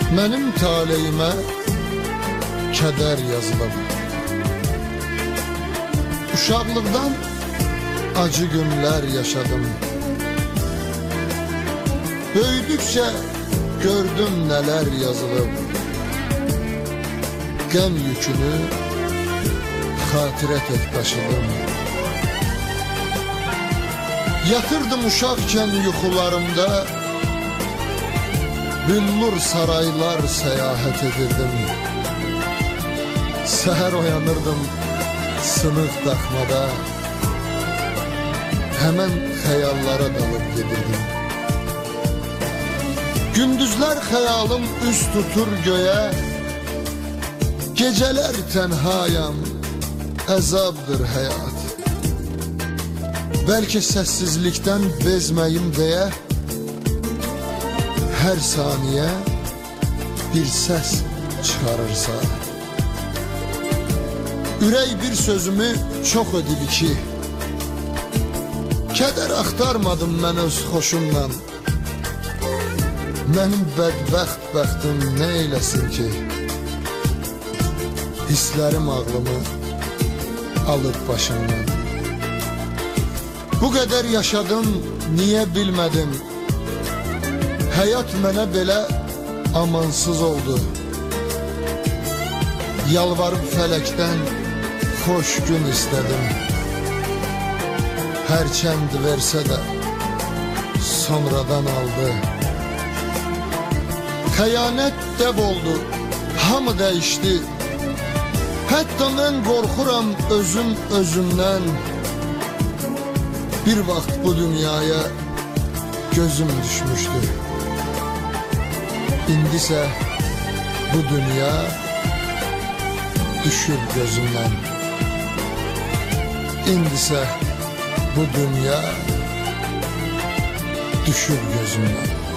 Mənim taleyimə kədər yazılıb. Uşaqlıqdan acı günlər yaşadım. Böyüdükcə gördüm nələr yazılıb. Qəm yükünü xatirə tək daşıdım. Yatırdım uşaqkən yuxularımda, büllur saraylar səyahət edirdim. Səhər oyanırdım sınıq daxmada, həmən xəyallara dalıb gedirdim. Gündüzlər xəyalım üst tutur göyə, gecələr tənhayam, əzabdır həyat. Bəlkə səssizlikdən bezməyim deyə, hər saniyə bir səs çıxarırsa, ürək bir sözümü çox ödib ki, kədər axtarmadım mən öz xoşumla. Mənim bədbəxt bəxtim nə eyləsin ki, hisslərim ağlımı alıb başımdan. Bu qədər yaşadım, niyə bilmədim? Həyat mənə belə amansız oldu. Yalvarıb fələkdən xoş gün istədim. Hərçənd versə də sonradan aldı. Xəyanət dəb oldu, hamı dəyişdi. Hətta mən qorxuram özüm özümdən. Bir vaxt bu dünyaya gözüm düşmüşdü. İndisə bu dünya düşür gözümdən. İndisə bu dünya düşür gözümdən.